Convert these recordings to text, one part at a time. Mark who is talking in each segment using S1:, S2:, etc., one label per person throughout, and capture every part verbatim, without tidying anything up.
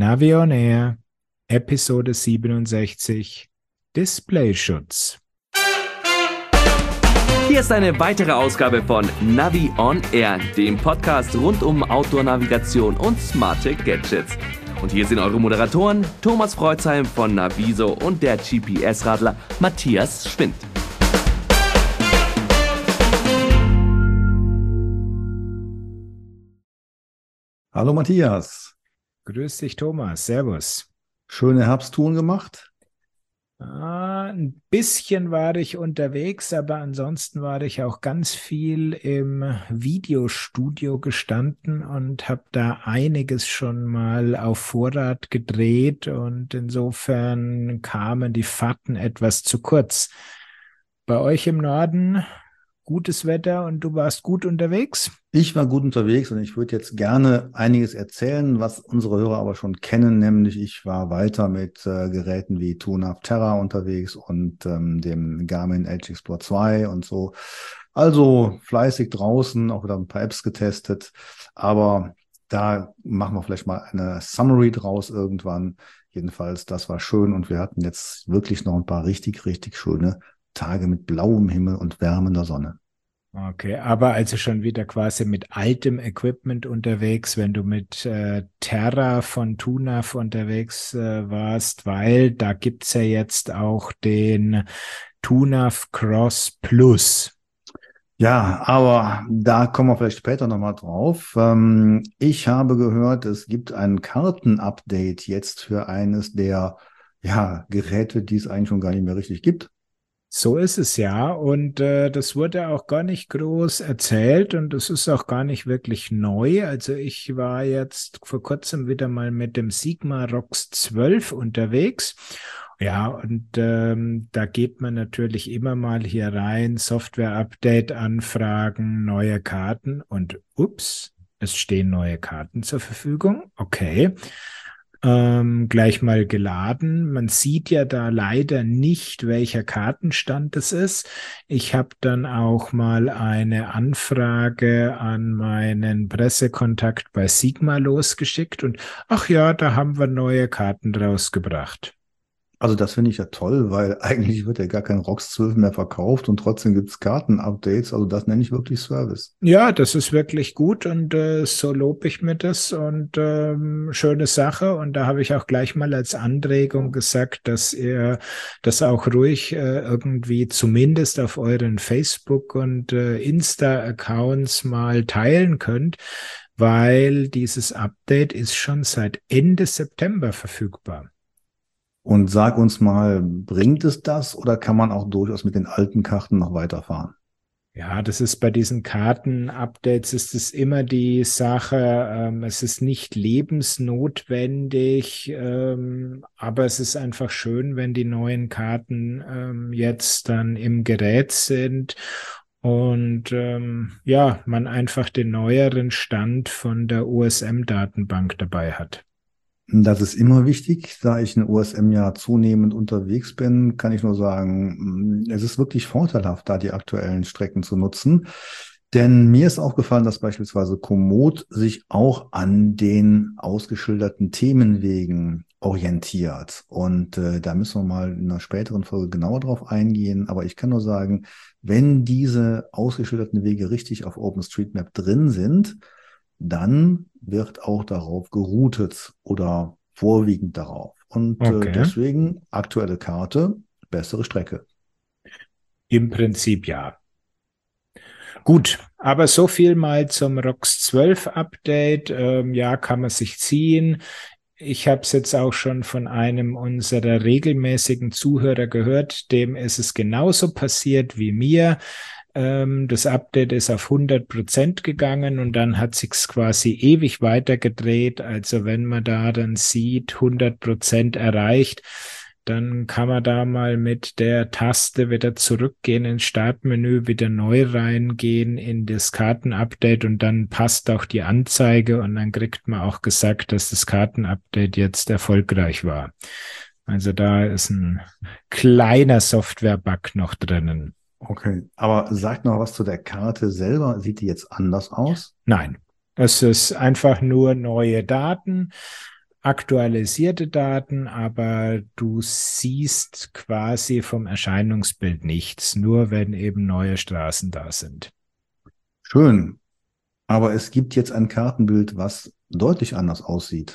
S1: Navi on Air, Episode siebenundsechzig, Displayschutz.
S2: Hier ist eine weitere Ausgabe von Navi on Air, dem Podcast rund um Outdoor-Navigation und smarte Gadgets. Und hier sind eure Moderatoren Thomas Freuzheim von Naviso und der G P S-Radler Matthias Schwind.
S3: Hallo Matthias.
S1: Grüß dich, Thomas. Servus.
S3: Schöne Herbsttouren gemacht?
S1: Ah, ein bisschen war ich unterwegs, aber ansonsten war ich auch ganz viel im Videostudio gestanden und habe da einiges schon mal auf Vorrat gedreht und insofern kamen die Fahrten etwas zu kurz. Bei euch im Norden gutes Wetter und du warst gut unterwegs?
S3: Ich war gut unterwegs und ich würde jetzt gerne einiges erzählen, was unsere Hörer aber schon kennen, nämlich ich war weiter mit äh, Geräten wie TUNAV Terra unterwegs und ähm, dem Garmin Edge Explore zwei und so. Also fleißig draußen, auch wieder ein paar Apps getestet, aber da machen wir vielleicht mal eine Summary draus irgendwann. Jedenfalls, das war schön und wir hatten jetzt wirklich noch ein paar richtig, richtig schöne Tage mit blauem Himmel und wärmender Sonne.
S1: Okay, aber also schon wieder quasi mit altem Equipment unterwegs, wenn du mit äh, Terra von TUNAV unterwegs äh, warst, weil da gibt's ja jetzt auch den TUNAV Cross Plus.
S3: Ja, aber da kommen wir vielleicht später nochmal drauf. Ähm, ich habe gehört, es gibt ein Kartenupdate jetzt für eines der ja, Geräte, die es eigentlich schon gar nicht mehr richtig gibt.
S1: So ist es ja und äh, das wurde auch gar nicht groß erzählt und das ist auch gar nicht wirklich neu. Also ich war jetzt vor kurzem wieder mal mit dem Sigma ROX zwölf unterwegs. Ja, und ähm, da geht man natürlich immer mal hier rein, Software-Update anfragen, neue Karten und ups, es stehen neue Karten zur Verfügung. Okay. Ähm, gleich mal geladen. Man sieht ja da leider nicht, welcher Kartenstand es ist. Ich habe dann auch mal eine Anfrage an meinen Pressekontakt bei Sigma losgeschickt und ach ja, da haben wir neue Karten rausgebracht.
S3: Also das finde ich ja toll, weil eigentlich wird ja gar kein ROX zwölf mehr verkauft und trotzdem gibt es Karten-Updates. Also das nenne ich wirklich Service.
S1: Ja, das ist wirklich gut und äh, so lobe ich mir das und ähm, schöne Sache. Und da habe ich auch gleich mal als Anregung gesagt, dass ihr das auch ruhig äh, irgendwie zumindest auf euren Facebook- und äh, Insta-Accounts mal teilen könnt, weil dieses Update ist schon seit Ende September verfügbar.
S3: Und sag uns mal, bringt es das oder kann man auch durchaus mit den alten Karten noch weiterfahren?
S1: Ja, das ist bei diesen Karten-Updates ist es immer die Sache, ähm, es ist nicht lebensnotwendig, ähm, aber es ist einfach schön, wenn die neuen Karten ähm, jetzt dann im Gerät sind und ähm, ja, man einfach den neueren Stand von der O S M-Datenbank dabei hat.
S3: Das ist immer wichtig, da ich in O S M ja zunehmend unterwegs bin, kann ich nur sagen, es ist wirklich vorteilhaft, da die aktuellen Strecken zu nutzen. Denn mir ist aufgefallen, dass beispielsweise Komoot sich auch an den ausgeschilderten Themenwegen orientiert. Und äh, da müssen wir mal in einer späteren Folge genauer drauf eingehen. Aber ich kann nur sagen, wenn diese ausgeschilderten Wege richtig auf OpenStreetMap drin sind, dann wird auch darauf geroutet oder vorwiegend darauf. Und
S1: Okay.
S3: äh, deswegen aktuelle Karte, bessere Strecke.
S1: Im Prinzip ja. Gut, aber so viel mal zum ROX zwölf Update. Ähm, ja, kann man sich ziehen. Ich habe es jetzt auch schon von einem unserer regelmäßigen Zuhörer gehört, dem ist es genauso passiert wie mir. Das Update ist auf hundert Prozent gegangen und dann hat sich's quasi ewig weitergedreht. Also wenn man da dann sieht, hundert Prozent erreicht, dann kann man da mal mit der Taste wieder zurückgehen ins Startmenü, wieder neu reingehen in das Kartenupdate und dann passt auch die Anzeige und dann kriegt man auch gesagt, dass das Kartenupdate jetzt erfolgreich war. Also da ist ein kleiner Software-Bug noch drinnen.
S3: Okay, aber sag noch was zu der Karte selber. Sieht die jetzt anders aus?
S1: Nein, es ist einfach nur neue Daten. aktualisierte Daten, aber du siehst quasi vom Erscheinungsbild nichts, nur wenn eben neue Straßen da sind.
S3: Schön. Aber es gibt jetzt ein Kartenbild, was deutlich anders aussieht.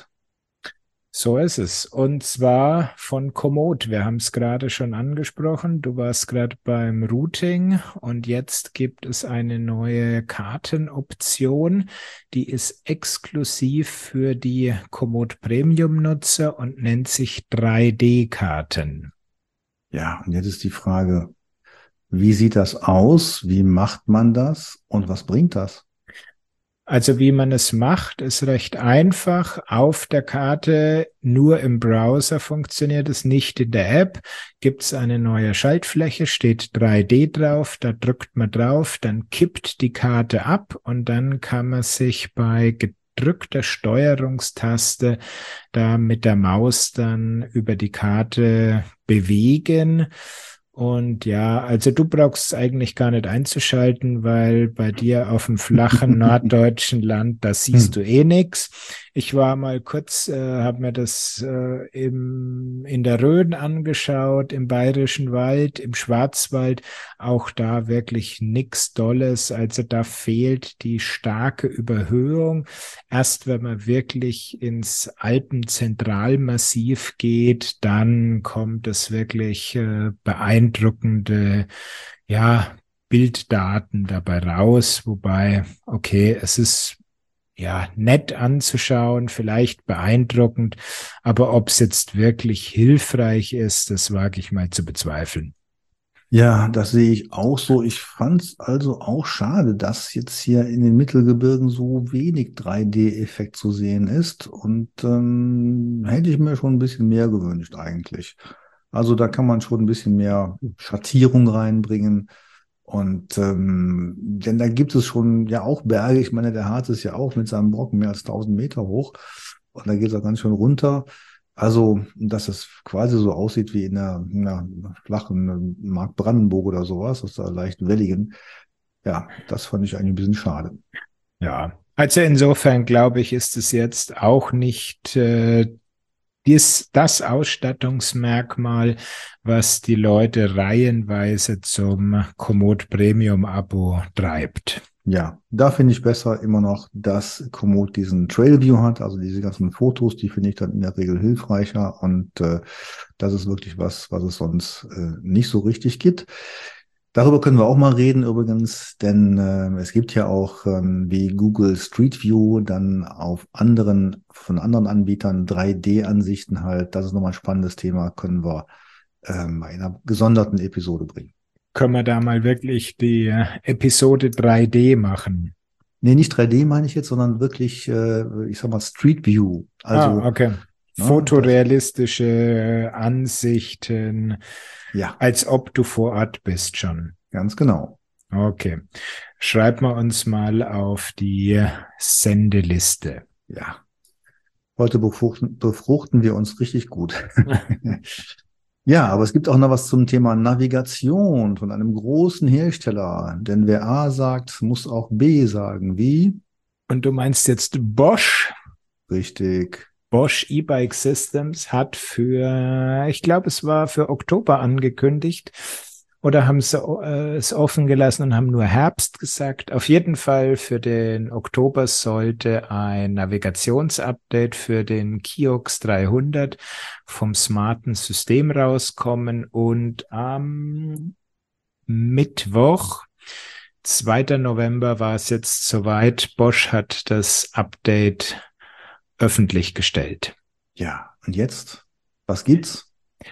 S1: So ist es. Und zwar von Komoot. Wir haben es gerade schon angesprochen. Du warst gerade beim Routing und jetzt gibt es eine neue Kartenoption, die ist exklusiv für die Komoot Premium-Nutzer und nennt sich drei D-Karten.
S3: Ja, und jetzt ist die Frage, wie sieht das aus? Wie macht man das? Und was bringt das?
S1: Also wie man es macht, ist recht einfach. Auf der Karte, nur im Browser funktioniert es, nicht in der App. Gibt es eine neue Schaltfläche, steht drei D drauf, da drückt man drauf, dann kippt die Karte ab und dann kann man sich bei gedrückter Steuerungstaste da mit der Maus dann über die Karte bewegen. Und ja, also du brauchst es eigentlich gar nicht einzuschalten, weil bei dir auf dem flachen norddeutschen Land, da siehst du eh nix. Ich war mal kurz, äh, habe mir das äh, im, in der Rhön angeschaut, im Bayerischen Wald, im Schwarzwald, auch da wirklich nix Dolles. Also da fehlt die starke Überhöhung. Erst wenn man wirklich ins Alpenzentralmassiv geht, dann kommt es wirklich äh, beeindruckende, ja, Bilddaten dabei raus. Wobei, okay, es ist ja nett anzuschauen, vielleicht beeindruckend, aber ob es jetzt wirklich hilfreich ist, das wage ich mal zu bezweifeln.
S3: Ja, das sehe ich auch so. Ich fand es also auch schade, dass jetzt hier in den Mittelgebirgen so wenig drei D-Effekt zu sehen ist. Und ähm, hätte ich mir schon ein bisschen mehr gewünscht eigentlich. Also da kann man schon ein bisschen mehr Schattierung reinbringen. Und ähm, denn da gibt es schon ja auch Berge. Ich meine, der Harz ist ja auch mit seinem Brocken mehr als tausend Meter hoch. Und da geht es auch ganz schön runter. Also, dass es quasi so aussieht wie in einer, in einer flachen Mark Brandenburg oder sowas, aus der leicht welligen. Ja, das fand ich eigentlich ein bisschen schade.
S1: Ja, also insofern glaube ich, ist es jetzt auch nicht äh, dies, das Ausstattungsmerkmal, was die Leute reihenweise zum Komoot Premium Abo treibt.
S3: Ja, da finde ich besser immer noch, dass Komoot diesen Trail View hat, also diese ganzen Fotos, die finde ich dann in der Regel hilfreicher und äh, das ist wirklich was, was es sonst äh, nicht so richtig gibt. Darüber können wir auch mal reden übrigens, denn äh, es gibt ja auch ähm, wie Google Street View dann auf anderen, von anderen Anbietern drei D-Ansichten halt. Das ist nochmal ein spannendes Thema, können wir ähm, in einer gesonderten Episode bringen.
S1: Können wir da mal wirklich die Episode drei D machen?
S3: Nee, nicht drei D meine ich jetzt, sondern wirklich, äh, ich sag mal Street View. Also,
S1: ah, okay.
S3: Na,
S1: fotorealistische Ansichten,
S3: ja,
S1: als ob du vor Ort bist schon.
S3: Ganz genau.
S1: Okay. Schreiben wir uns mal auf die Sendeliste.
S3: Ja. Heute befruchten, befruchten wir uns richtig gut. Ja, aber es gibt auch noch was zum Thema Navigation von einem großen Hersteller. Denn wer A sagt, muss auch B sagen. Wie?
S1: Und du meinst jetzt Bosch?
S3: Richtig.
S1: Bosch E-Bike Systems hat für, ich glaube, es war für Oktober angekündigt oder haben sie äh, es offen gelassen und haben nur Herbst gesagt. Auf jeden Fall für den Oktober sollte ein Navigationsupdate für den Kiox dreihundert vom smarten System rauskommen und am Mittwoch, zweiter November, war es jetzt soweit. Bosch hat das Update öffentlich gestellt.
S3: Ja, und jetzt? Was gibt's?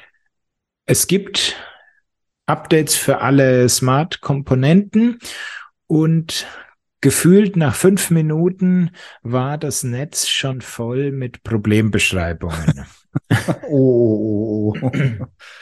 S1: Es gibt Updates für alle Smart-Komponenten und gefühlt nach fünf Minuten war das Netz schon voll mit Problembeschreibungen.
S3: oh, oh, oh.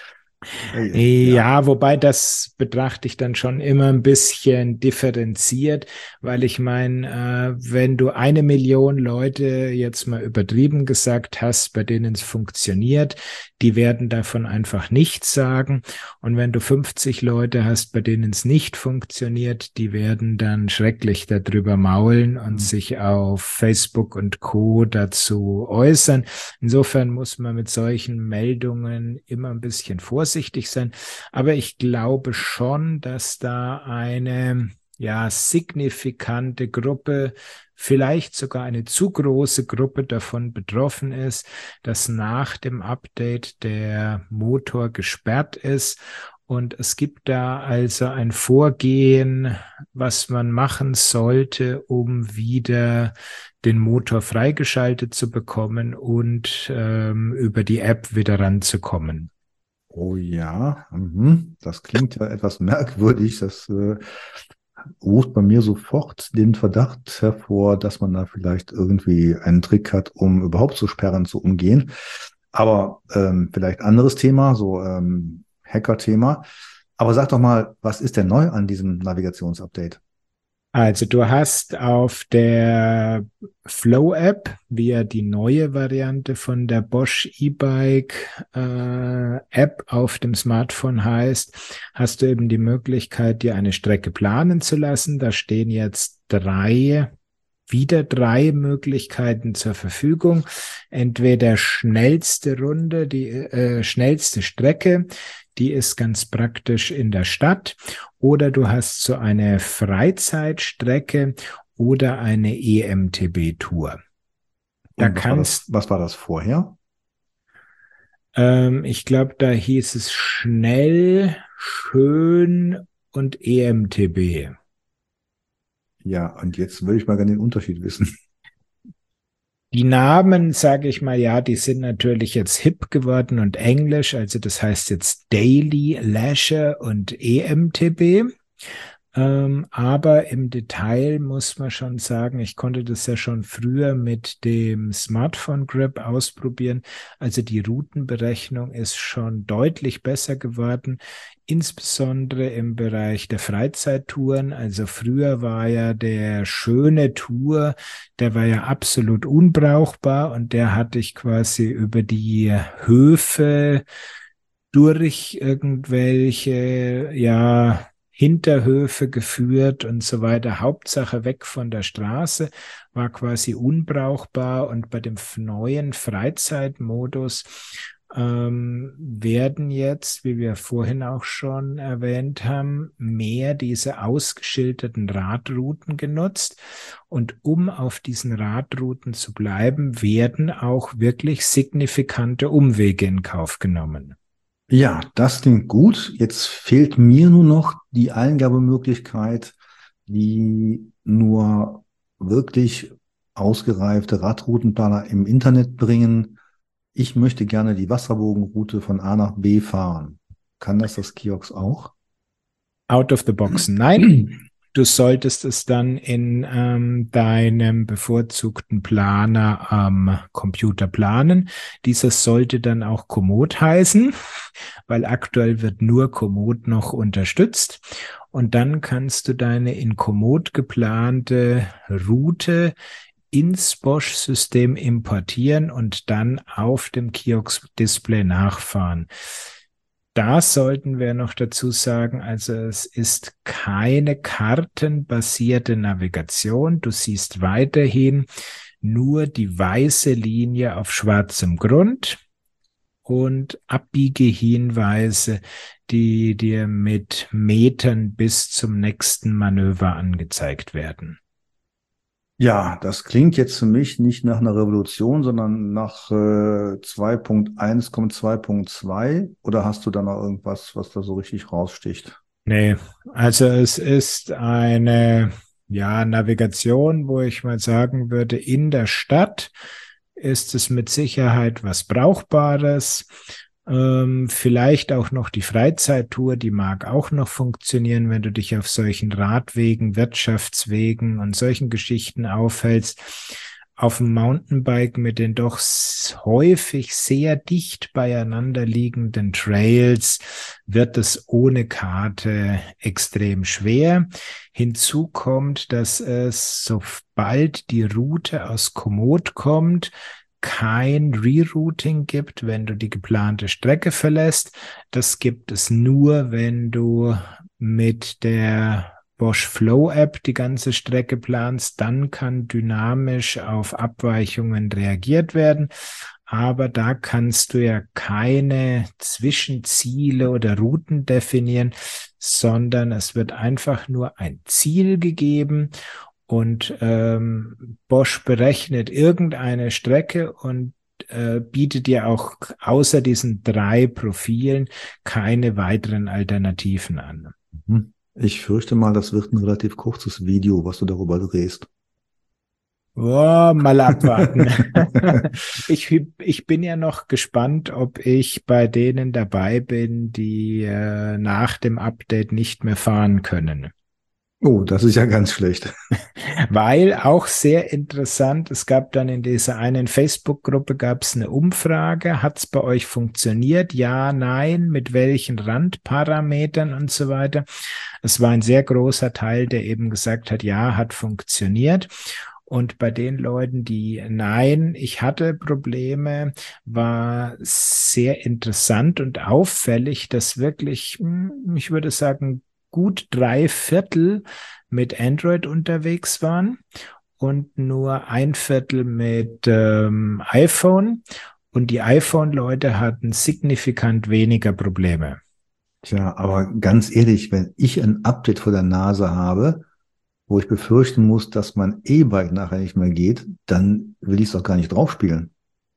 S3: Ja.
S1: Ja, wobei das betrachte ich dann schon immer ein bisschen differenziert, weil ich meine, äh, wenn du eine Million Leute jetzt mal übertrieben gesagt hast, bei denen es funktioniert, die werden davon einfach nichts sagen. Und wenn du fünfzig Leute hast, bei denen es nicht funktioniert, die werden dann schrecklich darüber maulen und mhm. sich auf Facebook und Co. dazu äußern. Insofern muss man mit solchen Meldungen immer ein bisschen vorsichtig sein. Aber ich glaube schon, dass da eine ja signifikante Gruppe, vielleicht sogar eine zu große Gruppe davon betroffen ist, dass nach dem Update der Motor gesperrt ist. Und es gibt da also ein Vorgehen, was man machen sollte, um wieder den Motor freigeschaltet zu bekommen und ähm, über die App wieder ranzukommen.
S3: Oh ja, mhm. Das klingt ja etwas merkwürdig. Das äh, ruft bei mir sofort den Verdacht hervor, dass man da vielleicht irgendwie einen Trick hat, um überhaupt so Sperren zu umgehen. Aber ähm, vielleicht anderes Thema, so ähm, Hacker-Thema. Aber sag doch mal, was ist denn neu an diesem Navigationsupdate?
S1: Also du hast auf der Flow-App, wie ja die neue Variante von der Bosch E-Bike äh, App auf dem Smartphone heißt, hast du eben die Möglichkeit, dir eine Strecke planen zu lassen. Da stehen jetzt drei, wieder drei Möglichkeiten zur Verfügung. Entweder schnellste Runde, die äh, schnellste Strecke, die ist ganz praktisch in der Stadt, oder du hast so eine Freizeitstrecke oder eine E M T B-Tour.
S3: Da was, kannst, war das, was war das vorher?
S1: Ähm, ich glaube, da hieß es schnell, schön und E M T B.
S3: Ja, und jetzt will ich mal gerne den Unterschied wissen.
S1: Die Namen, sage ich mal, ja, die sind natürlich jetzt hip geworden und englisch, also das heißt jetzt Daily, Leisure und E M T B. Ähm, aber im Detail muss man schon sagen, ich konnte das ja schon früher mit dem Smartphone Grip ausprobieren. Also die Routenberechnung ist schon deutlich besser geworden, insbesondere im Bereich der Freizeittouren. Also früher war ja der schöne Tour, der war ja absolut unbrauchbar und der hatte ich quasi über die Höfe durch irgendwelche, ja, Hinterhöfe geführt und so weiter. Hauptsache weg von der Straße, war quasi unbrauchbar. Und bei dem neuen Freizeitmodus ähm, werden jetzt, wie wir vorhin auch schon erwähnt haben, mehr diese ausgeschilderten Radrouten genutzt. Und um auf diesen Radrouten zu bleiben, werden auch wirklich signifikante Umwege in Kauf genommen.
S3: Ja, das klingt gut. Jetzt fehlt mir nur noch die Eingabemöglichkeit, die nur wirklich ausgereifte Radroutenplaner im Internet bringen. Ich möchte gerne die Wasserbogenroute von A nach B fahren. Kann das das Kiox auch?
S1: Out of the box, nein. Du solltest es dann in ähm, deinem bevorzugten Planer am Computer planen. Dieser sollte dann auch Komoot heißen, weil aktuell wird nur Komoot noch unterstützt. Und dann kannst du deine in Komoot geplante Route ins Bosch-System importieren und dann auf dem Kiosk-Display nachfahren. Da sollten wir noch dazu sagen, also es ist keine kartenbasierte Navigation. Du siehst weiterhin nur die weiße Linie auf schwarzem Grund und Abbiegehinweise, die dir mit Metern bis zum nächsten Manöver angezeigt werden.
S3: Ja, das klingt jetzt für mich nicht nach einer Revolution, sondern nach äh, zwei Punkt eins kommt zwei Punkt zwei. Oder hast du da noch irgendwas, was da so richtig raussticht?
S1: Nee, also es ist eine ja, Navigation, wo ich mal sagen würde, in der Stadt ist es mit Sicherheit was Brauchbares. Ähm, vielleicht auch noch die Freizeittour, die mag auch noch funktionieren, wenn du dich auf solchen Radwegen, Wirtschaftswegen und solchen Geschichten aufhältst. auf dem Mountainbike mit den doch häufig sehr dicht beieinander liegenden Trails wird es ohne Karte extrem schwer. Hinzu kommt, dass es, sobald die Route aus Komoot kommt, kein Rerouting gibt, wenn du die geplante Strecke verlässt. Das gibt es nur, wenn du mit der Bosch Flow App die ganze Strecke planst, dann kann dynamisch auf Abweichungen reagiert werden. Aber da kannst du ja keine Zwischenziele oder Routen definieren, sondern es wird einfach nur ein Ziel gegeben und ähm, Bosch berechnet irgendeine Strecke und äh, bietet dir auch außer diesen drei Profilen keine weiteren Alternativen an.
S3: Mhm. Ich fürchte mal, das wird ein relativ kurzes Video, was du darüber drehst.
S1: Oh, mal abwarten. ich, ich bin ja noch gespannt, ob ich bei denen dabei bin, die äh, nach dem Update nicht mehr fahren können.
S3: Oh, das ist ja ganz schlecht.
S1: Weil auch sehr interessant, es gab dann in dieser einen Facebook-Gruppe gab es eine Umfrage, hat es bei euch funktioniert? Ja, nein, mit welchen Randparametern und so weiter. Es war ein sehr großer Teil, der eben gesagt hat, ja, hat funktioniert. Und bei den Leuten, die nein, ich hatte Probleme, war sehr interessant und auffällig, dass wirklich, ich würde sagen, gut drei Viertel mit Android unterwegs waren und nur ein Viertel mit ähm, iPhone. Und die iPhone-Leute hatten signifikant weniger Probleme.
S3: Tja, aber ganz ehrlich, wenn ich ein Update vor der Nase habe, wo ich befürchten muss, dass mein E-Bike nachher nicht mehr geht, dann will ich es doch gar nicht draufspielen.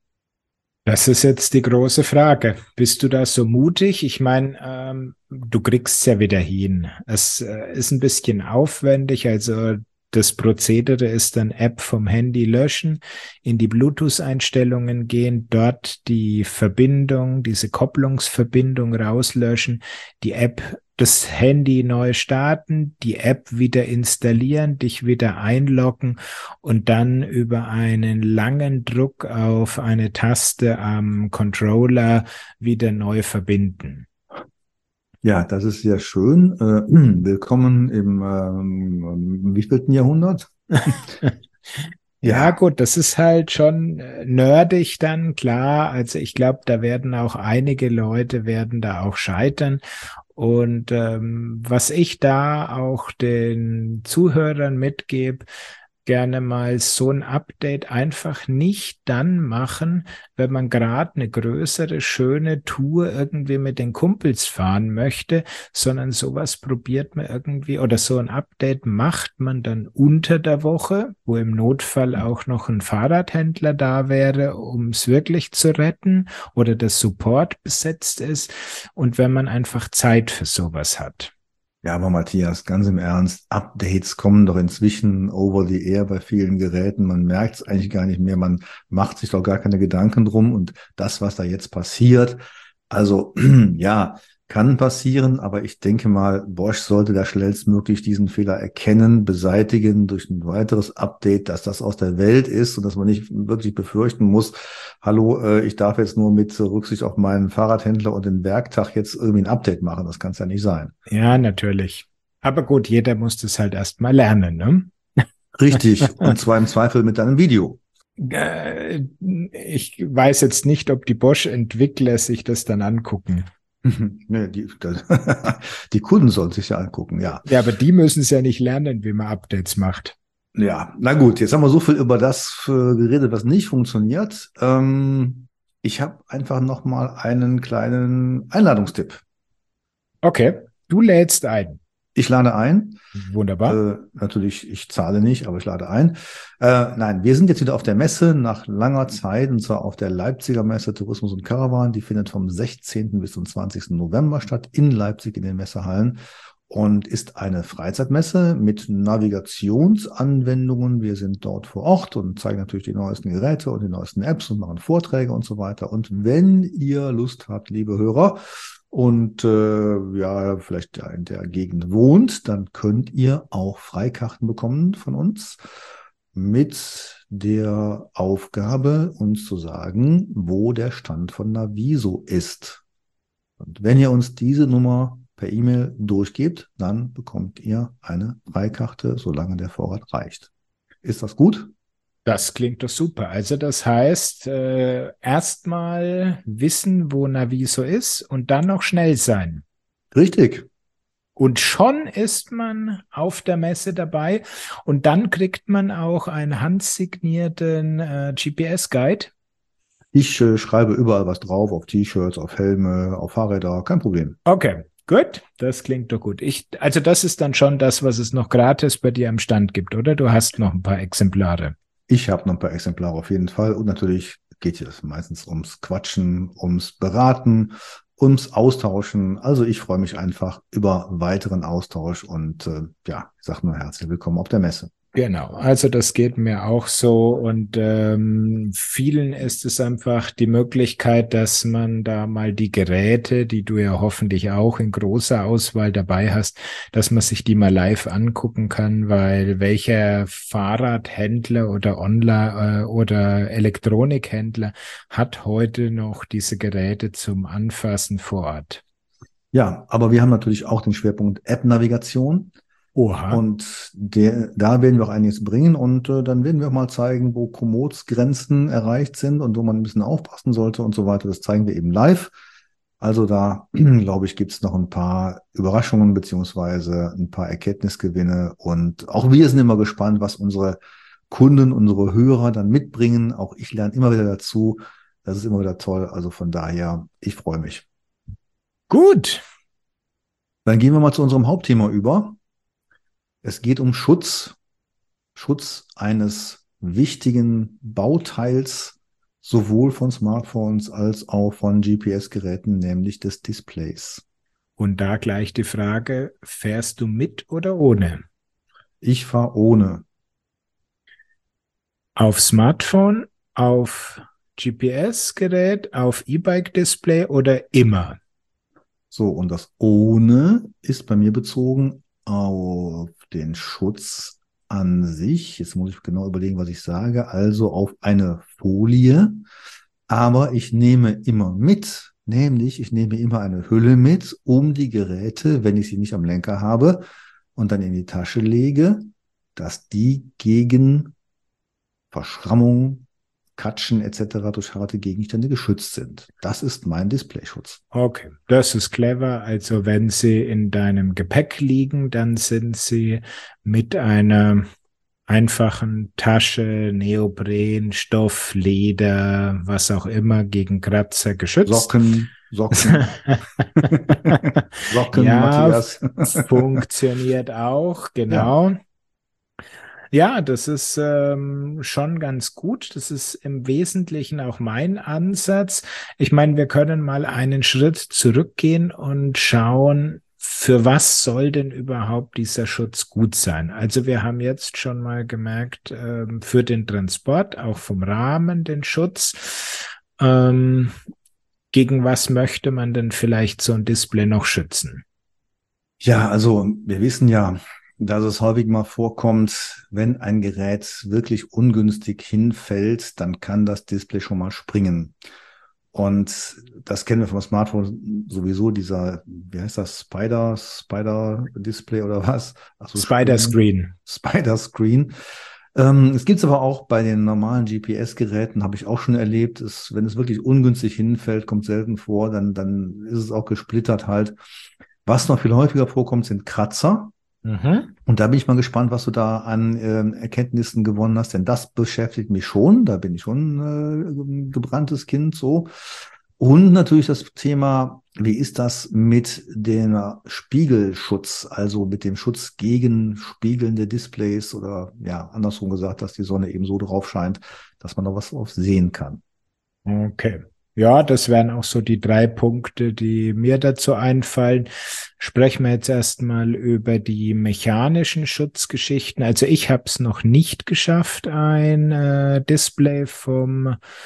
S1: Das ist jetzt die große Frage. Bist du da so mutig? Ich meine, ähm, du kriegst es ja wieder hin. Es äh, ist ein bisschen aufwendig, also das Prozedere ist dann App vom Handy löschen, in die Bluetooth-Einstellungen gehen, dort die Verbindung, diese Kopplungsverbindung rauslöschen, die App, das Handy neu starten, die App wieder installieren, dich wieder einloggen und dann über einen langen Druck auf eine Taste am Controller wieder neu verbinden.
S3: Ja, das ist sehr schön. Äh, willkommen im ähm, wievielten Jahrhundert?
S1: Ja,
S3: Ja.
S1: gut, das ist halt schon äh, nerdig dann, klar. Also ich glaube, da werden auch einige Leute werden da auch scheitern. Und ähm, was ich da auch den Zuhörern mitgebe, gerne mal so ein Update einfach nicht dann machen, wenn man gerade eine größere, schöne Tour irgendwie mit den Kumpels fahren möchte, sondern sowas probiert man irgendwie oder so ein Update macht man dann unter der Woche, wo im Notfall auch noch ein Fahrradhändler da wäre, um es wirklich zu retten oder der Support besetzt ist und wenn man einfach Zeit für sowas hat.
S3: Ja, aber Matthias, ganz im Ernst, Updates kommen doch inzwischen over the air bei vielen Geräten. Man merkt es eigentlich gar nicht mehr. Man macht sich doch gar keine Gedanken drum. Und das, was da jetzt passiert, also ja, kann passieren. Aber ich denke mal, Bosch sollte da schnellstmöglich diesen Fehler erkennen, beseitigen durch ein weiteres Update, dass das aus der Welt ist und dass man nicht wirklich befürchten muss, hallo, äh, ich darf jetzt nur mit Rücksicht auf meinen Fahrradhändler und den Werktag jetzt irgendwie ein Update machen. Das kann es ja nicht sein.
S1: Ja, natürlich. Aber gut, jeder muss das halt erst mal lernen, ne?
S3: Richtig. Und zwar im Zweifel mit deinem Video.
S1: Äh, ich weiß jetzt nicht, ob die Bosch-Entwickler sich das dann angucken.
S3: Nee, die, das, die Kunden sollen sich ja angucken, ja.
S1: Ja, aber die müssen es ja nicht lernen, wie man Updates macht.
S3: Ja, na gut, jetzt haben wir so viel über das äh, geredet, was nicht funktioniert. Ähm, ich habe einfach noch mal einen kleinen Einladungstipp.
S1: Okay, du lädst ein.
S3: Ich lade ein.
S1: Wunderbar.
S3: Äh, natürlich, ich zahle nicht, aber ich lade ein. Äh, nein, wir sind jetzt wieder auf der Messe nach langer Zeit, und zwar auf der Leipziger Messe Tourismus und Caravan. Die findet vom sechzehnten bis zum zwanzigsten November statt in Leipzig in den Messehallen und ist eine Freizeitmesse mit Navigationsanwendungen. Wir sind dort vor Ort und zeigen natürlich die neuesten Geräte und die neuesten Apps und machen Vorträge und so weiter. Und wenn ihr Lust habt, liebe Hörer, und äh, ja, vielleicht in der Gegend wohnt, dann könnt ihr auch Freikarten bekommen von uns. mit der Aufgabe, uns zu sagen, wo der Stand von Naviso ist. Und wenn ihr uns diese Nummer per E-Mail durchgebt, dann bekommt ihr eine Freikarte, solange der Vorrat reicht. Ist das gut?
S1: Das klingt doch super. Also das heißt, äh, erstmal wissen, wo Naviso ist und dann noch schnell sein.
S3: Richtig.
S1: Und schon ist man auf der Messe dabei und dann kriegt man auch einen handsignierten äh, G P S-Guide.
S3: Ich äh, schreibe überall was drauf, auf T-Shirts, auf Helme, auf Fahrräder, kein Problem.
S1: Okay, gut, das klingt doch gut. Ich, also das ist dann schon das, was es noch gratis bei dir am Stand gibt, oder? Du hast noch ein paar Exemplare.
S3: Ich habe noch ein paar Exemplare auf jeden Fall und natürlich geht es meistens ums Quatschen, ums Beraten, ums Austauschen. Also ich freue mich einfach über weiteren Austausch und äh, ja, ich sage nur herzlich willkommen auf der Messe.
S1: Genau, also das geht mir auch so und ähm, vielen ist es einfach die Möglichkeit, dass man da mal die Geräte, die du ja hoffentlich auch in großer Auswahl dabei hast, dass man sich die mal live angucken kann, weil welcher Fahrradhändler oder Online- äh, oder Elektronikhändler hat heute noch diese Geräte zum Anfassen vor Ort?
S3: Ja, aber wir haben natürlich auch den Schwerpunkt App-Navigation.
S1: Oha.
S3: Und der, da werden wir auch einiges bringen und äh, dann werden wir auch mal zeigen, wo Kommods Grenzen erreicht sind und wo man ein bisschen aufpassen sollte und so weiter. Das zeigen wir eben live. Also da, glaube ich, gibt es noch ein paar Überraschungen beziehungsweise ein paar Erkenntnisgewinne und auch wir sind immer gespannt, was unsere Kunden, unsere Hörer dann mitbringen. Auch ich lerne immer wieder dazu. Das ist immer wieder toll. Also von daher, ich freue mich.
S1: Gut.
S3: Dann gehen wir mal zu unserem Hauptthema über. Es geht um Schutz, Schutz eines wichtigen Bauteils, sowohl von Smartphones als auch von G P S-Geräten, nämlich des Displays.
S1: Und da gleich die Frage, fährst du mit oder ohne?
S3: Ich fahre ohne.
S1: Auf Smartphone, auf G P S-Gerät, auf E-Bike-Display oder immer?
S3: So, und das ohne ist bei mir bezogen auf den Schutz an sich. Jetzt muss ich genau überlegen, was ich sage. Also auf eine Folie. Aber ich nehme immer mit, nämlich ich nehme immer eine Hülle mit, um die Geräte, wenn ich sie nicht am Lenker habe und dann in die Tasche lege, dass die gegen Verschrammung, Katschen et cetera durch harte Gegenstände geschützt sind. Das ist mein Displayschutz.
S1: Okay, das ist clever. Also wenn sie in deinem Gepäck liegen, dann sind sie mit einer einfachen Tasche, Neopren, Stoff, Leder, was auch immer gegen Kratzer geschützt.
S3: Socken, Socken. Socken,
S1: ja,
S3: Matthias.
S1: Funktioniert auch, genau. Ja. Ja, das ist ähm, schon ganz gut. Das ist im Wesentlichen auch mein Ansatz. Ich meine, wir können mal einen Schritt zurückgehen und schauen, für was soll denn überhaupt dieser Schutz gut sein? Also wir haben jetzt schon mal gemerkt, ähm, für den Transport, auch vom Rahmen den Schutz. Ähm, gegen was möchte man denn vielleicht so ein Display noch schützen?
S3: Ja, also wir wissen ja, dass es häufig mal vorkommt, wenn ein Gerät wirklich ungünstig hinfällt, dann kann das Display schon mal springen. Und das kennen wir vom Smartphone sowieso, dieser, wie heißt das, Spider, Spider-Display oder was? Ach so,
S1: Spider-Screen.
S3: Spider-Screen. Ähm, es gibt es aber auch bei den normalen G P S-Geräten, habe ich auch schon erlebt, ist, wenn es wirklich ungünstig hinfällt, kommt selten vor, dann, dann ist es auch gesplittert halt. Was noch viel häufiger vorkommt, sind Kratzer. Mhm. Und da bin ich mal gespannt, was du da an äh, Erkenntnissen gewonnen hast, denn das beschäftigt mich schon. Da bin ich schon äh, gebranntes Kind so. Und natürlich das Thema, wie ist das mit dem Spiegelschutz, also mit dem Schutz gegen spiegelnde Displays oder ja, andersrum gesagt, dass die Sonne eben so drauf scheint, dass man da was drauf sehen kann.
S1: Okay. Ja, das wären auch so die drei Punkte, die mir dazu einfallen. Sprechen wir jetzt erstmal über die mechanischen Schutzgeschichten. Also ich habe es noch nicht geschafft, ein äh, Display vom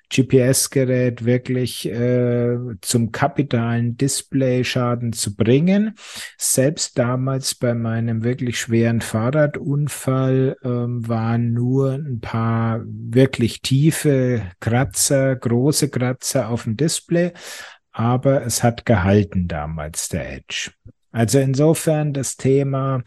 S1: G P S-Gerät wirklich äh, zum kapitalen Displayschaden zu bringen. Selbst damals bei meinem wirklich schweren Fahrradunfall ähm, waren nur ein paar wirklich tiefe Kratzer, große Kratzer auf dem Display, aber es hat gehalten damals, der Edge. Also insofern das Thema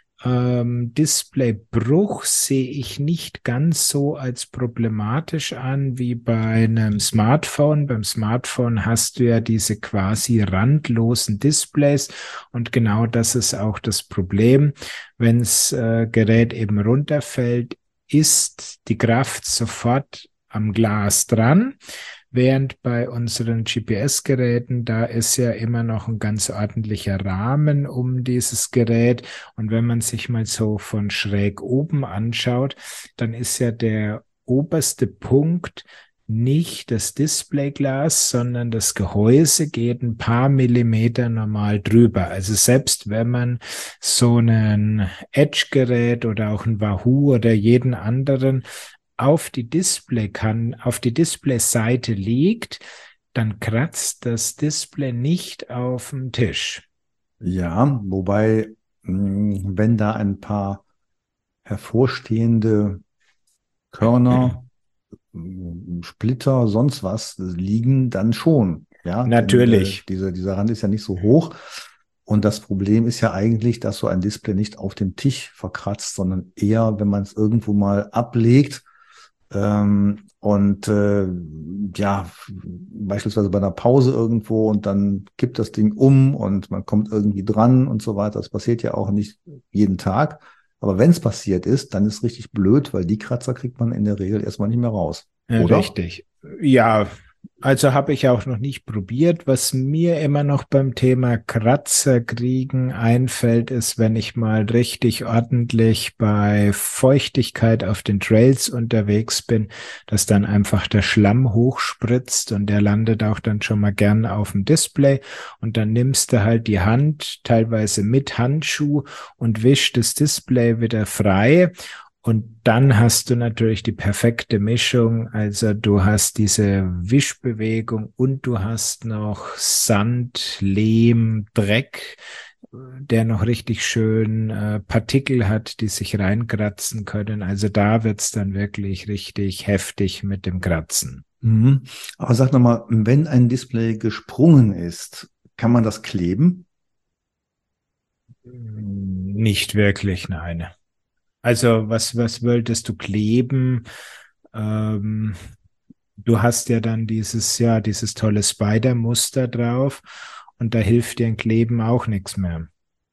S1: Ähm, Displaybruch sehe ich nicht ganz so als problematisch an wie bei einem Smartphone. Beim Smartphone hast du ja diese quasi randlosen Displays und genau das ist auch das Problem. Wenn das äh, Gerät eben runterfällt, ist die Kraft sofort am Glas dran. Während bei unseren G P S-Geräten, da ist ja immer noch ein ganz ordentlicher Rahmen um dieses Gerät. Und wenn man sich mal so von schräg oben anschaut, dann ist ja der oberste Punkt nicht das Displayglas, sondern das Gehäuse geht ein paar Millimeter normal drüber. Also selbst wenn man so ein Edge-Gerät oder auch ein Wahoo oder jeden anderen auf die Display kann, auf die Displayseite liegt, dann kratzt das Display nicht auf dem Tisch.
S3: Ja, wobei, wenn da ein paar hervorstehende Körner, Splitter, sonst was liegen, dann schon. Ja,
S1: natürlich.
S3: Denn, äh, diese, dieser Rand ist ja nicht so hoch. Und das Problem ist ja eigentlich, dass so ein Display nicht auf dem Tisch verkratzt, sondern eher, wenn man es irgendwo mal ablegt, Ähm, und äh, ja, beispielsweise bei einer Pause irgendwo und dann kippt das Ding um und man kommt irgendwie dran und so weiter. Das passiert ja auch nicht jeden Tag. Aber wenn es passiert ist, dann ist es richtig blöd, weil die Kratzer kriegt man in der Regel erstmal nicht mehr raus. Oder?
S1: Richtig. Ja, also habe ich auch noch nicht probiert. Was mir immer noch beim Thema Kratzer kriegen einfällt, ist, wenn ich mal richtig ordentlich bei Feuchtigkeit auf den Trails unterwegs bin, dass dann einfach der Schlamm hochspritzt und der landet auch dann schon mal gern auf dem Display und dann nimmst du halt die Hand, teilweise mit Handschuh und wischst das Display wieder frei. Und dann hast du natürlich die perfekte Mischung. Also du hast diese Wischbewegung und du hast noch Sand, Lehm, Dreck, der noch richtig schön äh, Partikel hat, die sich reinkratzen können. Also da wird's dann wirklich richtig heftig mit dem Kratzen.
S3: Mhm. Aber sag nochmal, wenn ein Display gesprungen ist, kann man das kleben?
S1: Nicht wirklich, nein. Also was, was wolltest du kleben? Ähm, du hast ja dann dieses, ja, dieses tolle Spider-Muster drauf und da hilft dir ein Kleben auch nichts mehr.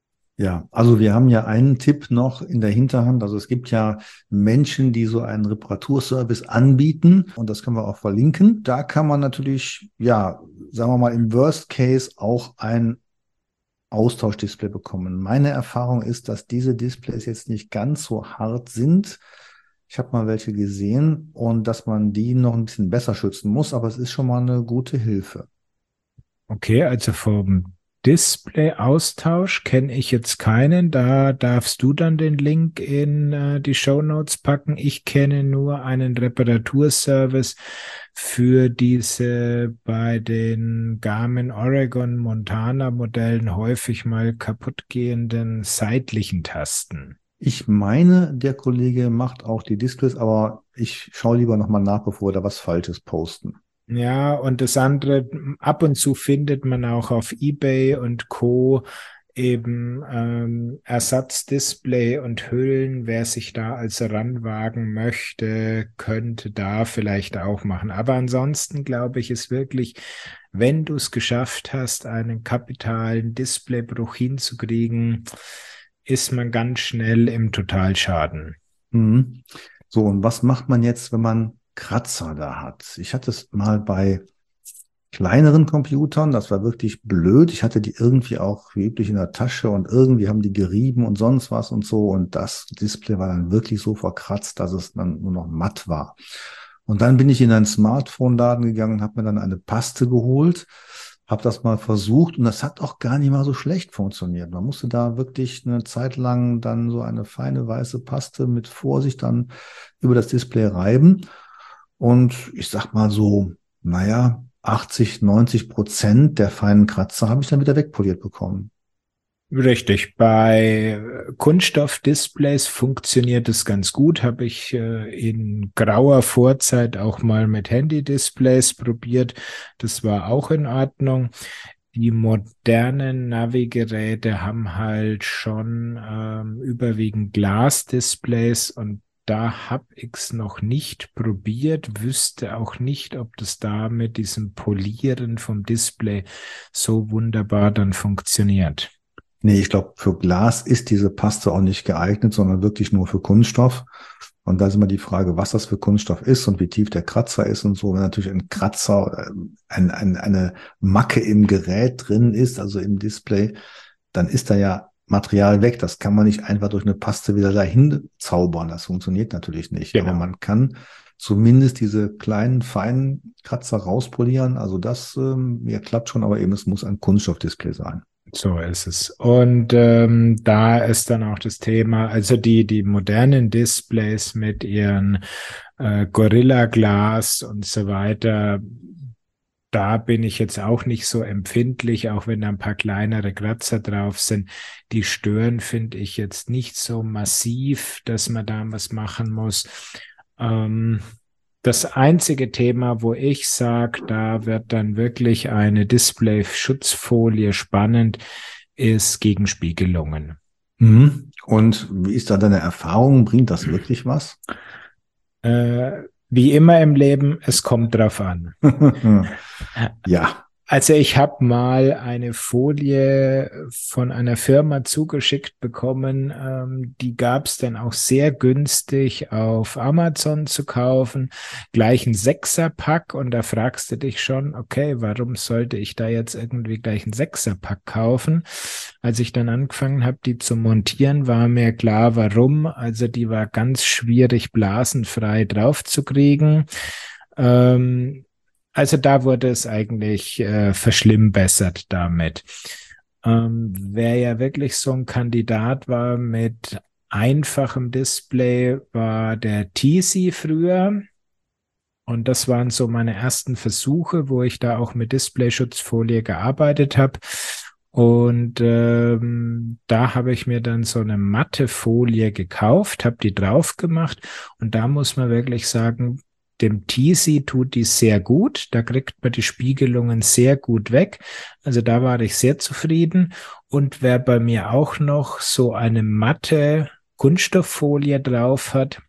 S3: Ja, also wir haben ja einen Tipp noch in der Hinterhand. Also es gibt ja Menschen, die so einen Reparaturservice anbieten und das können wir auch verlinken. Da kann man natürlich, ja, sagen wir mal im Worst Case auch ein Austauschdisplay bekommen. Meine Erfahrung ist, dass diese Displays jetzt nicht ganz so hart sind. Ich habe mal welche gesehen und dass man die noch ein bisschen besser schützen muss, aber es ist schon mal eine gute Hilfe.
S1: Okay, also vom Display-Austausch kenne ich jetzt keinen. Da darfst du dann den Link in äh, die Shownotes packen. Ich kenne nur einen Reparaturservice für diese bei den Garmin Oregon Montana Modellen häufig mal kaputtgehenden seitlichen Tasten.
S3: Ich meine, der Kollege macht auch die Displays, aber ich schaue lieber nochmal nach, bevor wir da was Falsches posten.
S1: Ja, und das andere, ab und zu findet man auch auf eBay und Co. eben ähm, Ersatzdisplay und Hüllen. Wer sich da also ranwagen möchte, könnte da vielleicht auch machen. Aber ansonsten glaube ich, ist wirklich, wenn du es geschafft hast, einen kapitalen Displaybruch hinzukriegen, ist man ganz schnell im Totalschaden.
S3: Mhm. So, und was macht man jetzt, wenn man Kratzer da hat? Ich hatte es mal bei kleineren Computern, das war wirklich blöd. Ich hatte die irgendwie auch wie üblich in der Tasche und irgendwie haben die gerieben und sonst was und so. Und das Display war dann wirklich so verkratzt, dass es dann nur noch matt war. Und dann bin ich in einen Smartphone-Laden gegangen und habe mir dann eine Paste geholt, habe das mal versucht und das hat auch gar nicht mal so schlecht funktioniert. Man musste da wirklich eine Zeit lang dann so eine feine weiße Paste mit Vorsicht dann über das Display reiben. Und ich sag mal so, naja, achtzig, neunzig Prozent der feinen Kratzer habe ich dann wieder wegpoliert bekommen.
S1: Richtig. Bei Kunststoffdisplays funktioniert es ganz gut. Habe ich äh, in grauer Vorzeit auch mal mit Handy-Displays probiert. Das war auch in Ordnung. Die modernen Navigeräte haben halt schon ähm, überwiegend Glasdisplays und da habe ich es noch nicht probiert, wüsste auch nicht, ob das da mit diesem Polieren vom Display so wunderbar dann funktioniert.
S3: Nee, ich glaube, für Glas ist diese Paste auch nicht geeignet, sondern wirklich nur für Kunststoff. Und da ist immer die Frage, was das für Kunststoff ist und wie tief der Kratzer ist und so. Wenn natürlich ein Kratzer, ein, ein, eine Macke im Gerät drin ist, also im Display, dann ist da ja Material weg. Das kann man nicht einfach durch eine Paste wieder dahin zaubern. Das funktioniert natürlich nicht.
S1: Genau.
S3: Aber man kann zumindest diese kleinen, feinen Kratzer rauspolieren. Also das ähm, ja, klappt schon, aber eben es muss ein Kunststoffdisplay sein.
S1: So ist es. Und ähm, da ist dann auch das Thema, also die die modernen Displays mit ihren äh, Gorilla Glas und so weiter, da bin ich jetzt auch nicht so empfindlich, auch wenn da ein paar kleinere Kratzer drauf sind. Die stören, finde ich, jetzt nicht so massiv, dass man da was machen muss. Ähm, Das einzige Thema, wo ich sage, da wird dann wirklich eine Display-Schutzfolie spannend, ist gegen Spiegelungen.
S3: Mhm. Und wie ist da deine Erfahrung? Bringt das wirklich was?
S1: Äh, wie immer im Leben, es kommt drauf an.
S3: Ja.
S1: Also ich habe mal eine Folie von einer Firma zugeschickt bekommen, ähm, die gab es dann auch sehr günstig auf Amazon zu kaufen, gleich ein Sechserpack und da fragst du dich schon, okay, warum sollte ich da jetzt irgendwie gleich ein Sechserpack kaufen? Als ich dann angefangen habe, die zu montieren, war mir klar, warum. Also die war ganz schwierig blasenfrei draufzukriegen. Ähm, Also da wurde es eigentlich äh, verschlimmbessert damit. Ähm, wer ja wirklich so ein Kandidat war mit einfachem Display, war der T C früher. Und das waren so meine ersten Versuche, wo ich da auch mit Displayschutzfolie gearbeitet habe. Und ähm, da habe ich mir dann so eine matte Folie gekauft, habe die drauf gemacht. Und da muss man wirklich sagen, dem T C tut die sehr gut. Da kriegt man die Spiegelungen sehr gut weg. Also da war ich sehr zufrieden. Und wer bei mir auch noch so eine matte Kunststofffolie drauf hat,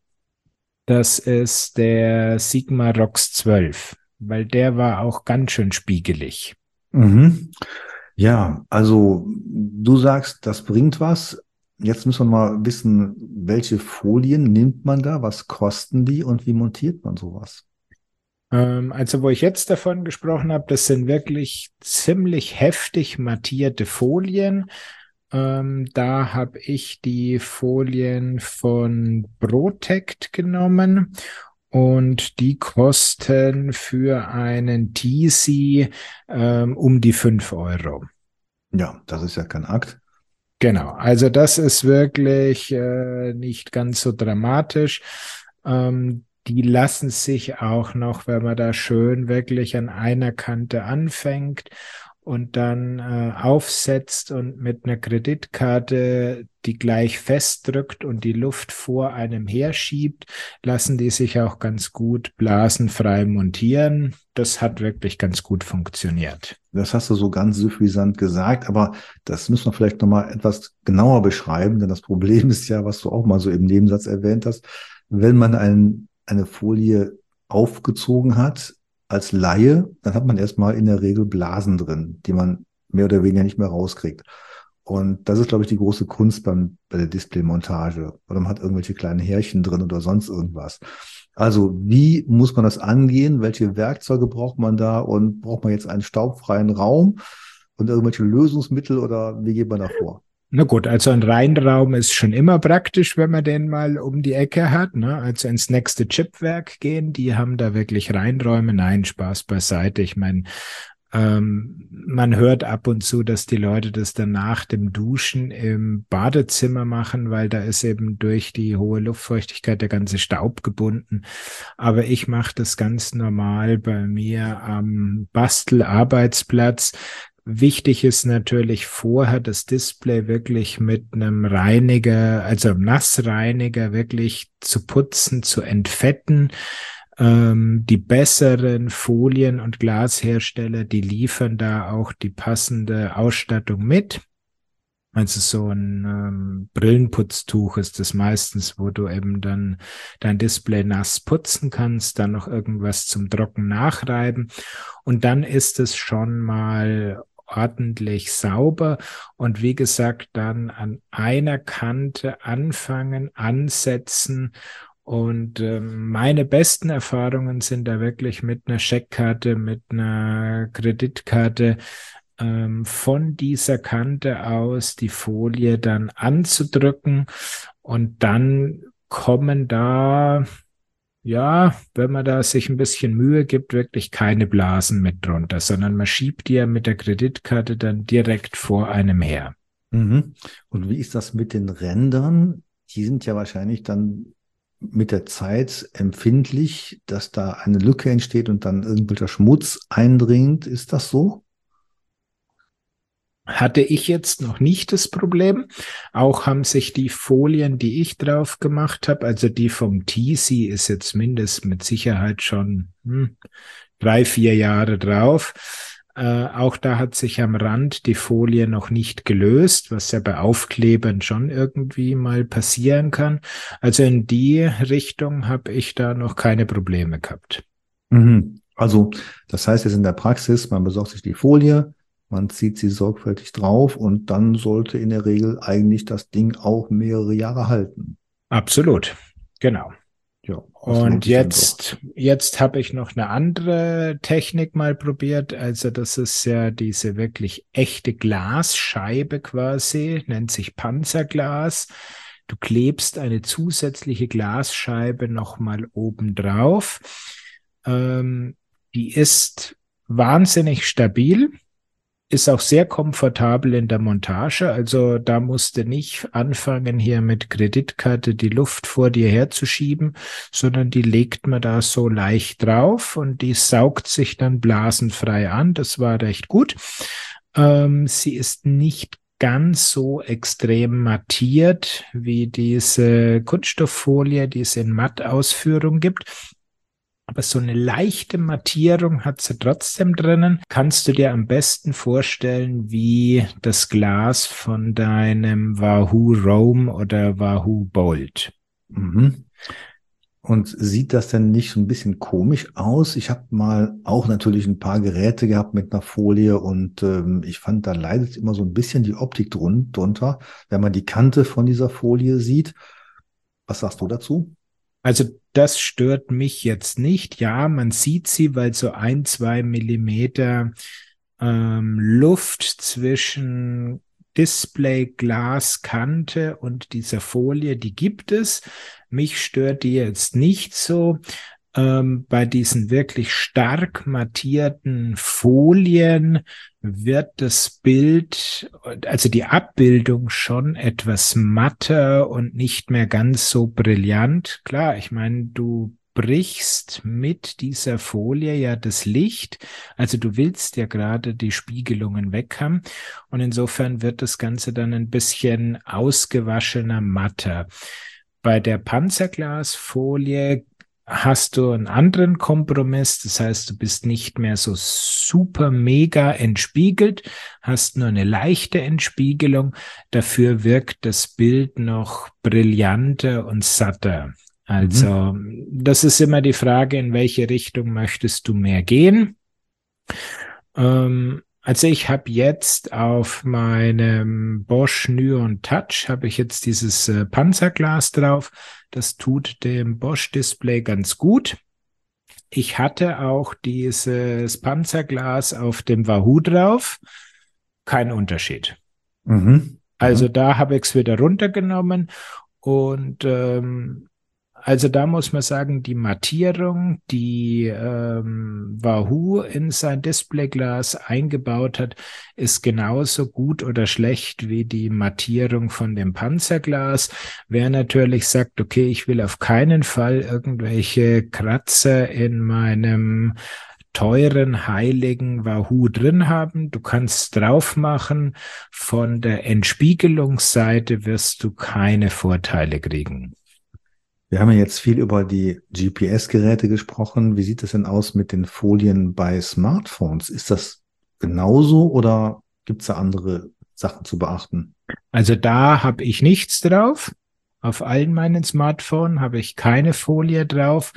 S1: das ist der Sigma Rox zwölf, weil der war auch ganz schön spiegelig.
S3: Mhm. Ja, also du sagst, das bringt was. Jetzt müssen wir mal wissen, welche Folien nimmt man da, was kosten die und wie montiert man sowas?
S1: Ähm, also wo ich jetzt davon gesprochen habe, das sind wirklich ziemlich heftig mattierte Folien. Ähm, da habe ich die Folien von Protect genommen und die kosten für einen T C ähm, um die fünf Euro.
S3: Ja, das ist ja kein Akt.
S1: Genau, also das ist wirklich äh, nicht ganz so dramatisch. Ähm, die lassen sich auch noch, wenn man da schön wirklich an einer Kante anfängt und dann äh, aufsetzt und mit einer Kreditkarte die gleich festdrückt und die Luft vor einem herschiebt, lassen die sich auch ganz gut blasenfrei montieren. Das hat wirklich ganz gut funktioniert.
S3: Das hast du so ganz suffisant gesagt, aber das müssen wir vielleicht nochmal etwas genauer beschreiben, denn das Problem ist ja, was du auch mal so im Nebensatz erwähnt hast, wenn man ein, eine Folie aufgezogen hat als Laie, dann hat man erstmal in der Regel Blasen drin, die man mehr oder weniger nicht mehr rauskriegt. Und das ist, glaube ich, die große Kunst beim, bei der Displaymontage. Oder man hat irgendwelche kleinen Härchen drin oder sonst irgendwas. Also wie muss man das angehen? Welche Werkzeuge braucht man da? Und braucht man jetzt einen staubfreien Raum und irgendwelche Lösungsmittel oder wie geht man da vor?
S1: Na gut, also ein Reinraum ist schon immer praktisch, wenn man den mal um die Ecke hat, ne? Also ins nächste Chipwerk gehen, die haben da wirklich Reinräume. Nein, Spaß beiseite. Ich meine, Ähm, man hört ab und zu, dass die Leute das dann nach dem Duschen im Badezimmer machen, weil da ist eben durch die hohe Luftfeuchtigkeit der ganze Staub gebunden. Aber ich mache das ganz normal bei mir am Bastelarbeitsplatz. Wichtig ist natürlich vorher das Display wirklich mit einem Reiniger, also einem Nassreiniger wirklich zu putzen, zu entfetten. Ähm, die besseren Folien- und Glashersteller, die liefern da auch die passende Ausstattung mit. Also so ein ähm, Brillenputztuch ist das meistens, wo du eben dann dein Display nass putzen kannst, dann noch irgendwas zum Trocken nachreiben und dann ist es schon mal ordentlich sauber und wie gesagt, dann an einer Kante anfangen, ansetzen und ähm, meine besten Erfahrungen sind da wirklich mit einer Scheckkarte, mit einer Kreditkarte, ähm, von dieser Kante aus die Folie dann anzudrücken und dann kommen da, ja, wenn man da sich ein bisschen Mühe gibt, wirklich keine Blasen mit drunter, sondern man schiebt die ja mit der Kreditkarte dann direkt vor einem her.
S3: Mhm. Und wie ist das mit den Rändern? Die sind ja wahrscheinlich dann mit der Zeit empfindlich, dass da eine Lücke entsteht und dann irgendwelcher Schmutz eindringt. Ist das so?
S1: Hatte ich jetzt noch nicht das Problem. Auch haben sich die Folien, die ich drauf gemacht habe, also die vom T C ist jetzt mindestens mit Sicherheit schon hm, drei, vier Jahre drauf. Äh, auch da hat sich am Rand die Folie noch nicht gelöst, was ja bei Aufklebern schon irgendwie mal passieren kann. Also in die Richtung habe ich da noch keine Probleme gehabt.
S3: Mhm. Also das heißt jetzt in der Praxis, man besorgt sich die Folie, man zieht sie sorgfältig drauf und dann sollte in der Regel eigentlich das Ding auch mehrere Jahre halten.
S1: Absolut, genau.
S3: Ja,
S1: Und jetzt, jetzt habe ich noch eine andere Technik mal probiert. Also das ist ja diese wirklich echte Glasscheibe quasi, nennt sich Panzerglas. Du klebst eine zusätzliche Glasscheibe nochmal oben drauf. Ähm, die ist wahnsinnig stabil. Ist auch sehr komfortabel in der Montage. Also da musst du nicht anfangen, hier mit Kreditkarte die Luft vor dir herzuschieben, sondern die legt man da so leicht drauf und die saugt sich dann blasenfrei an. Das war recht gut. Ähm, sie ist nicht ganz so extrem mattiert wie diese Kunststofffolie, die es in Mattausführung gibt. Aber so eine leichte Mattierung hat sie trotzdem drinnen. Kannst du dir am besten vorstellen, wie das Glas von deinem Wahoo Roam oder Wahoo Bolt.
S3: Mhm. Und sieht das denn nicht so ein bisschen komisch aus? Ich habe mal auch natürlich ein paar Geräte gehabt mit einer Folie und ähm, ich fand, da leidet immer so ein bisschen die Optik drun drunter, wenn man die Kante von dieser Folie sieht. Was sagst du dazu?
S1: Also das stört mich jetzt nicht. Ja, man sieht sie, weil so ein, zwei Millimeter ähm, Luft zwischen Display, Glaskante und dieser Folie, die gibt es. Mich stört die jetzt nicht so. Ähm, bei diesen wirklich stark mattierten Folien wird das Bild, also die Abbildung schon etwas matter und nicht mehr ganz so brillant. Klar, ich meine, du brichst mit dieser Folie ja das Licht, also du willst ja gerade die Spiegelungen weg haben und insofern wird das Ganze dann ein bisschen ausgewaschener, matter. Bei der Panzerglasfolie hast du einen anderen Kompromiss, das heißt, du bist nicht mehr so super mega entspiegelt, hast nur eine leichte Entspiegelung, dafür wirkt das Bild noch brillanter und satter. Also mhm. Das ist immer die Frage, in welche Richtung möchtest du mehr gehen? Ähm, Also ich habe jetzt auf meinem Bosch Nuon Touch habe ich jetzt dieses äh, Panzerglas drauf. Das tut dem Bosch-Display ganz gut. Ich hatte auch dieses Panzerglas auf dem Wahoo drauf. Kein Unterschied. Mhm. Also da habe ich es wieder runtergenommen und ähm, Also da muss man sagen, die Mattierung, die ähm, Wahoo in sein Displayglas eingebaut hat, ist genauso gut oder schlecht wie die Mattierung von dem Panzerglas. Wer natürlich sagt, okay, ich will auf keinen Fall irgendwelche Kratzer in meinem teuren, heiligen Wahoo drin haben. Du kannst drauf machen. Von der Entspiegelungsseite wirst du keine Vorteile kriegen.
S3: Wir haben ja jetzt viel über die G P S-Geräte gesprochen. Wie sieht es denn aus mit den Folien bei Smartphones? Ist das genauso oder gibt es da andere Sachen zu beachten?
S1: Also da habe ich nichts drauf. Auf allen meinen Smartphones habe ich keine Folie drauf.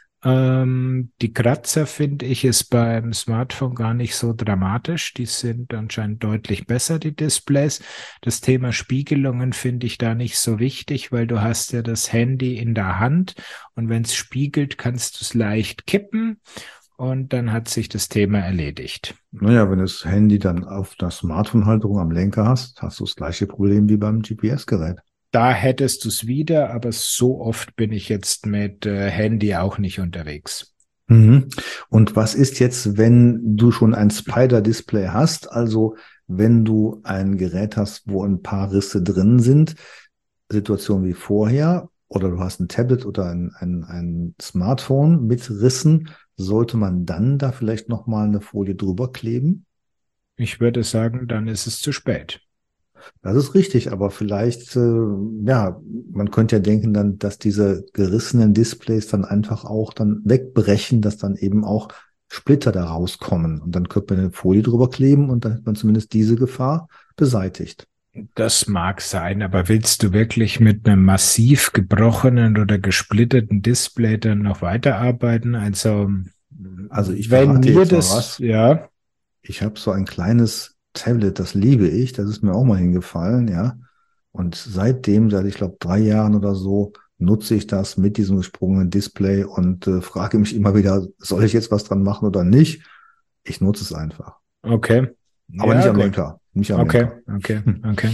S1: Ähm, die Kratzer, finde ich, ist beim Smartphone gar nicht so dramatisch. Die sind anscheinend deutlich besser, die Displays. Das Thema Spiegelungen finde ich da nicht so wichtig, weil du hast ja das Handy in der Hand und wenn es spiegelt, kannst du es leicht kippen und dann hat sich das Thema erledigt.
S3: Naja, wenn du das Handy dann auf der Smartphone-Halterung am Lenker hast, hast du das gleiche Problem wie beim G P S-Gerät.
S1: Da hättest du es wieder, aber so oft bin ich jetzt mit äh, Handy auch nicht unterwegs.
S3: Mhm. Und was ist jetzt, wenn du schon ein Spider-Display hast, also wenn du ein Gerät hast, wo ein paar Risse drin sind, Situation wie vorher, oder du hast ein Tablet oder ein, ein, ein Smartphone mit Rissen, sollte man dann da vielleicht nochmal eine Folie drüber kleben?
S1: Ich würde sagen, dann ist es zu spät.
S3: Das ist richtig, aber vielleicht, äh, ja, man könnte ja denken dann, dass diese gerissenen Displays dann einfach auch dann wegbrechen, dass dann eben auch Splitter da rauskommen. Und dann könnte man eine Folie drüber kleben und dann hat man zumindest diese Gefahr beseitigt.
S1: Das mag sein, aber willst du wirklich mit einem massiv gebrochenen oder gesplitterten Display dann noch weiterarbeiten? Also,
S3: Also ich
S1: wenn
S3: verrate
S1: mir
S3: jetzt mal
S1: das,
S3: was.
S1: ja,
S3: Ich habe so ein kleines Tablet, das liebe ich, das ist mir auch mal hingefallen, ja. Und seitdem, seit ich glaube drei Jahren oder so, nutze ich das mit diesem gesprungenen Display und äh, frage mich immer wieder, soll ich jetzt was dran machen oder nicht? Ich nutze es einfach.
S1: okay.
S3: Aber
S1: Ja,
S3: nicht am
S1: gut.
S3: Lenker. Nicht am
S1: Okay,
S3: Lenker.
S1: okay, okay.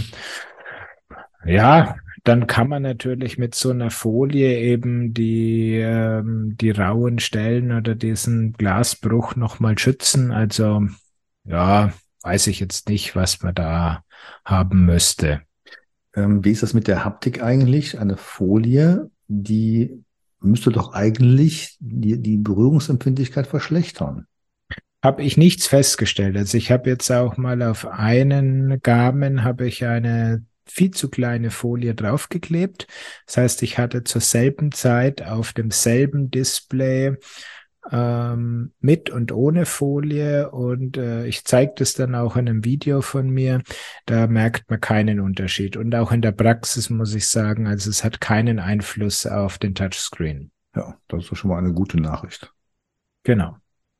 S1: Ja, dann kann man natürlich mit so einer Folie eben die, ähm, die rauen Stellen oder diesen Glasbruch nochmal schützen. Also, ja, weiß ich jetzt nicht, was man da haben müsste.
S3: Ähm, wie ist das mit der Haptik eigentlich? Eine Folie, die müsste doch eigentlich die, die Berührungsempfindlichkeit verschlechtern.
S1: Habe ich nichts festgestellt. Also ich habe jetzt auch mal auf einen Garmin habe ich eine viel zu kleine Folie draufgeklebt. Das heißt, ich hatte zur selben Zeit auf demselben Display ähm, mit und ohne Folie und äh, ich zeige das dann auch in einem Video von mir. Da merkt man keinen Unterschied. Und auch in der Praxis muss ich sagen, also es hat keinen Einfluss auf den Touchscreen.
S3: Ja, das ist doch schon mal eine gute Nachricht.
S1: Genau.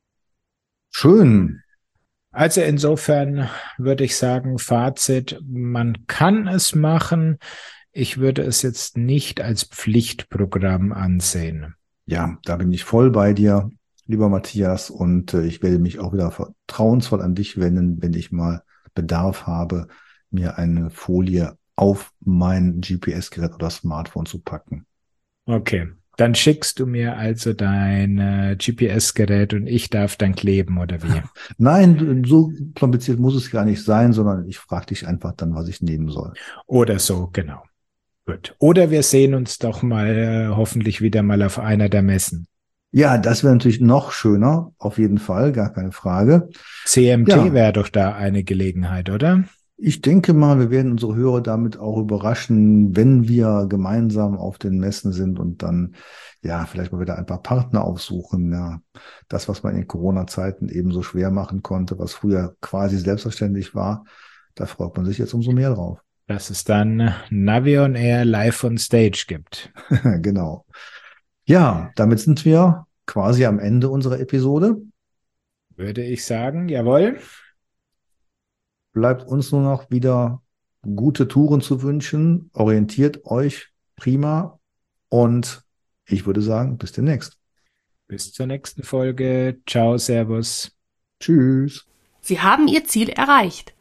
S3: Schön.
S1: Also insofern würde ich sagen, Fazit, man kann es machen. Ich würde es jetzt nicht als Pflichtprogramm ansehen.
S3: Ja, da bin ich voll bei dir, lieber Matthias, und äh, ich werde mich auch wieder vertrauensvoll an dich wenden, wenn ich mal Bedarf habe, mir eine Folie auf mein G P S-Gerät oder Smartphone zu packen.
S1: Okay, dann schickst du mir also dein äh, G P S-Gerät und ich darf dann kleben, oder wie?
S3: Nein, so kompliziert muss es gar nicht sein, sondern ich frage dich einfach dann, was ich nehmen soll.
S1: Oder so, genau. Gut. Oder wir sehen uns doch mal äh, hoffentlich wieder mal auf einer der Messen.
S3: Ja, das wäre natürlich noch schöner, auf jeden Fall, gar keine Frage.
S1: C M T
S3: Ja.
S1: wäre doch da eine Gelegenheit, oder?
S3: Ich denke mal, wir werden unsere Hörer damit auch überraschen, wenn wir gemeinsam auf den Messen sind und dann, ja, vielleicht mal wieder ein paar Partner aufsuchen. Ja, das, was man in Corona-Zeiten eben so schwer machen konnte, was früher quasi selbstverständlich war, da freut man sich jetzt umso mehr drauf.
S1: Dass es dann Navi on Air live on Stage gibt.
S3: Genau. Ja, damit sind wir quasi am Ende unserer Episode.
S1: Würde ich sagen, jawohl.
S3: Bleibt uns nur noch wieder gute Touren zu wünschen. Orientiert euch prima und ich würde sagen, bis demnächst.
S1: Bis zur nächsten Folge. Ciao, Servus.
S3: Tschüss.
S4: Sie haben Ihr Ziel erreicht.